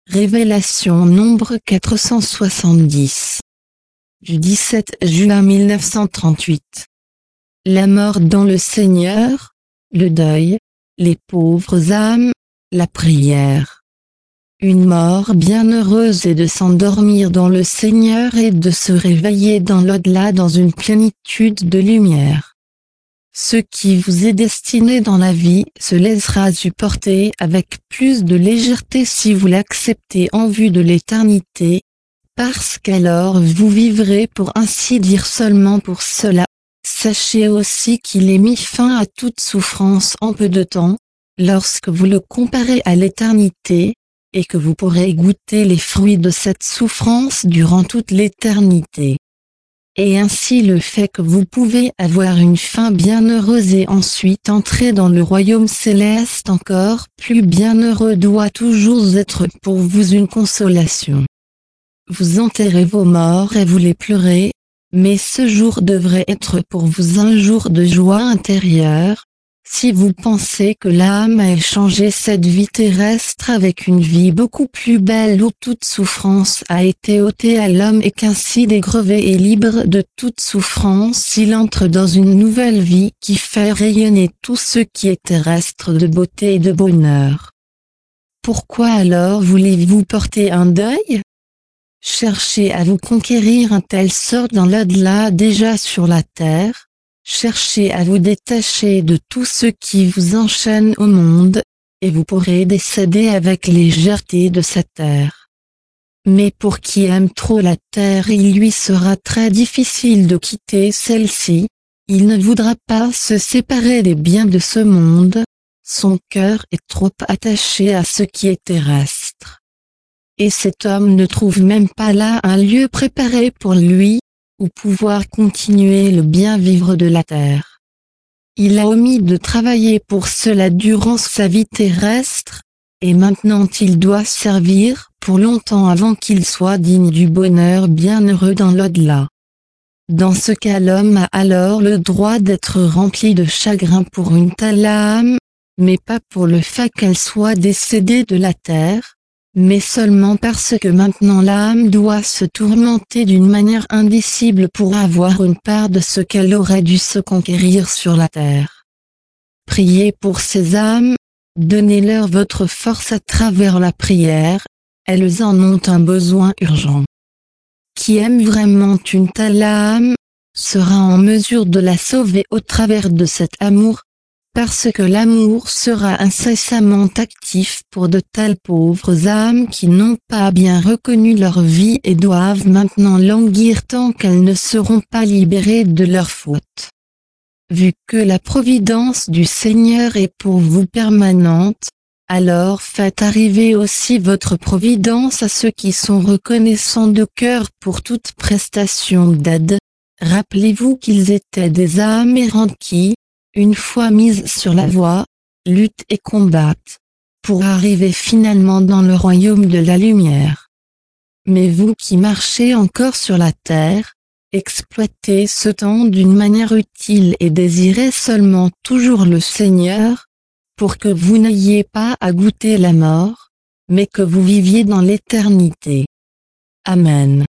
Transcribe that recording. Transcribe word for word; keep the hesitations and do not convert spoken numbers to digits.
Révélation nombre quatre cent soixante-dix. Du dix-sept juin mille neuf cent trente-huit. La mort dans le Seigneur, le deuil, les pauvres âmes, la prière. Une mort bienheureuse est de s'endormir dans le Seigneur et de se réveiller dans l'au-delà dans une plénitude de lumière. Ce qui vous est destiné dans la vie se laissera supporter avec plus de légèreté si vous l'acceptez en vue de l'éternité, parce qu'alors vous vivrez pour ainsi dire seulement pour cela. Sachez aussi qu'il est mis fin à toute souffrance en peu de temps, lorsque vous le comparez à l'éternité, et que vous pourrez goûter les fruits de cette souffrance durant toute l'éternité. Et ainsi le fait que vous pouvez avoir une fin bienheureuse et ensuite entrer dans le royaume céleste encore plus bienheureux doit toujours être pour vous une consolation. Vous enterrez vos morts et vous les pleurez, mais ce jour devrait être pour vous un jour de joie intérieure, si vous pensez que l'âme a échangé cette vie terrestre avec une vie beaucoup plus belle où toute souffrance a été ôtée à l'homme et qu'ainsi dégrevé et libre de toute souffrance il entre dans une nouvelle vie qui fait rayonner tout ce qui est terrestre de beauté et de bonheur. Pourquoi alors voulez-vous porter un deuil ? Cherchez à vous conquérir un tel sort dans l'au-delà déjà sur la terre. Cherchez à vous détacher de tout ce qui vous enchaîne au monde, et vous pourrez décéder avec légèreté de cette terre. Mais pour qui aime trop la terre, il lui sera très difficile de quitter celle-ci, il ne voudra pas se séparer des biens de ce monde, son cœur est trop attaché à ce qui est terrestre. Et cet homme ne trouve même pas là un lieu préparé pour lui, ou pouvoir continuer le bien vivre de la terre. Il a omis de travailler pour cela durant sa vie terrestre, et maintenant il doit servir pour longtemps avant qu'il soit digne du bonheur bienheureux dans l'au-delà. Dans ce cas l'homme a alors le droit d'être rempli de chagrin pour une telle âme, mais pas pour le fait qu'elle soit décédée de la terre, mais seulement parce que maintenant l'âme doit se tourmenter d'une manière indicible pour avoir une part de ce qu'elle aurait dû se conquérir sur la terre. Priez pour ces âmes, donnez-leur votre force à travers la prière, elles en ont un besoin urgent. Qui aime vraiment une telle âme, sera en mesure de la sauver au travers de cet amour, parce que l'amour sera incessamment actif pour de telles pauvres âmes qui n'ont pas bien reconnu leur vie et doivent maintenant languir tant qu'elles ne seront pas libérées de leurs fautes. Vu que la providence du Seigneur est pour vous permanente, alors faites arriver aussi votre providence à ceux qui sont reconnaissants de cœur pour toute prestation d'aide. Rappelez-vous qu'ils étaient des âmes errantes qui, une fois mises sur la voie, luttent et combattent, pour arriver finalement dans le royaume de la lumière. Mais vous qui marchez encore sur la terre, exploitez ce temps d'une manière utile et désirez seulement toujours le Seigneur, pour que vous n'ayez pas à goûter la mort, mais que vous viviez dans l'éternité. Amen.